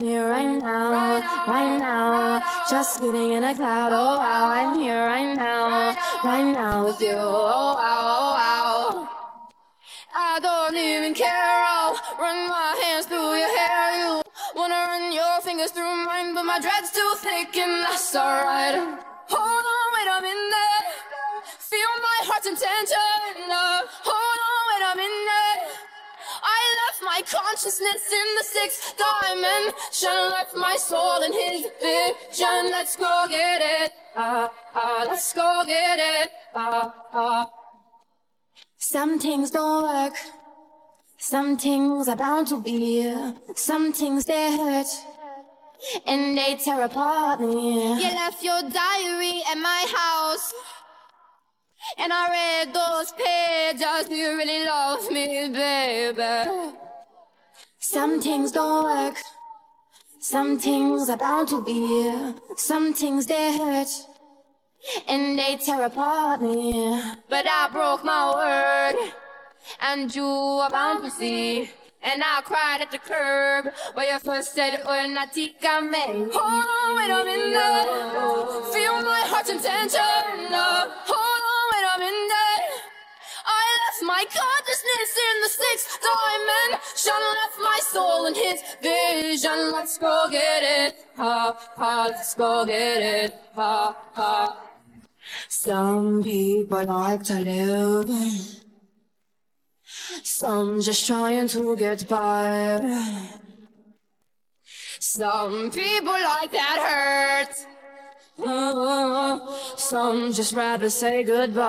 Here right now, just sitting in a cloud. Oh wow, I'm here right now with you. Oh wow, oh wow. I don't even care. I'll run my hands through your hair. You wanna run your fingers through mine, but my dread's too thick, and that's alright. Hold on, wait a minute. Feel my heart's intention. Hold on, wait a minute. I left my consciousness in the sixth dimension, left my soul in his vision. Let's go get it, let's go get it, Some things don't work, some things are bound to be, some things they hurt, and they tear apart me. You left your diary at my house, and I read those pages. Do you really love me, baby? Some things don't work, some things are bound to be, some things they hurt, and they tear apart me. But I broke my word, and you are bound to see. And I cried at the curb where you first said, "Una tica me." Hold on, wait a minute. Feel my heart's intention. Hold on, wait a minute. I left my consciousness in the sixth dimension, left my soul in his vision. Let's go get it, let's go get it, Some people like to live, some just trying to get by. Some people like that hurt, some just rather say goodbye.